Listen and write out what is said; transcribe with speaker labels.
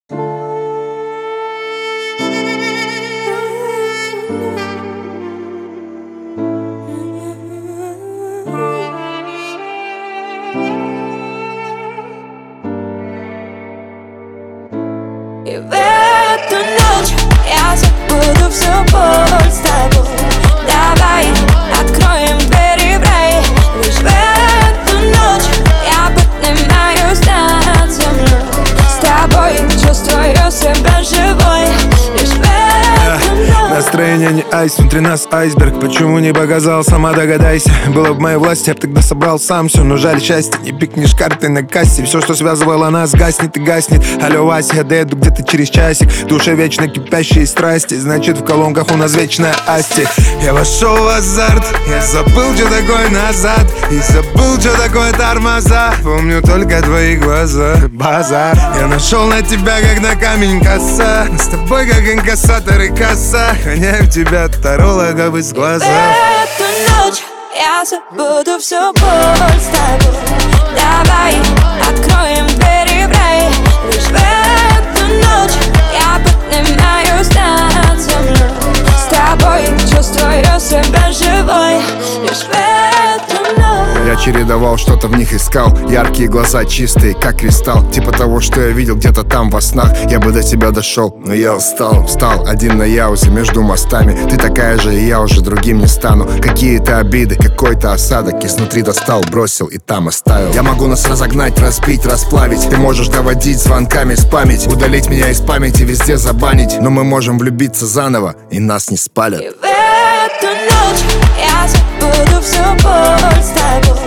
Speaker 1: И в эту ночь я забуду всю боль с тобой. Давай откроем двери в рай. Лишь в эту ночь я поднимаюсь над землей. С тобой чувствую себя живой. Лишь в эту ночь.
Speaker 2: Настроение не айс, внутри нас айсберг. Почему не показал, сама догадайся. Было в моей власти, я б тогда собрал сам все. Но жаль счастье, не пикнешь карты на кассе. Все, что связывало нас, гаснет и гаснет. Алло, Вася, я доеду где-то через часик. В душе вечно кипящие страсти. Значит, в колонках у нас вечная асти. Я вошел в азарт, я забыл, что такое назад. И забыл, что такое тормоза. Помню только твои глаза, базар. Я нашел на тебя, как на камень коса. С тобой, как инкассатор и касса. Гоняю тебя таролога из глаза.
Speaker 1: В эту ночь я забуду всю боль с тобой. Давай откроем двери в рай. Лишь в эту ночь я поднимаюсь над землей. С тобой чувствую себя живой. Лишь в эту ночь.
Speaker 3: Я чередовал, что-то в них искал. Яркие глаза, чистые, как кристалл. Типа того, что я видел где-то там во снах. Я бы до тебя дошел, но я устал. Встал один на яузе между мостами. Ты такая же, и я уже другим не стану. Какие-то обиды, какой-то осадок изнутри достал, бросил и там оставил. Я могу нас разогнать, разбить, расплавить. Ты можешь доводить звонками спамить. Удалить меня из памяти, везде забанить. Но мы можем влюбиться заново, и нас не спалят.
Speaker 1: И в эту ночь я забуду всю боль с тобой.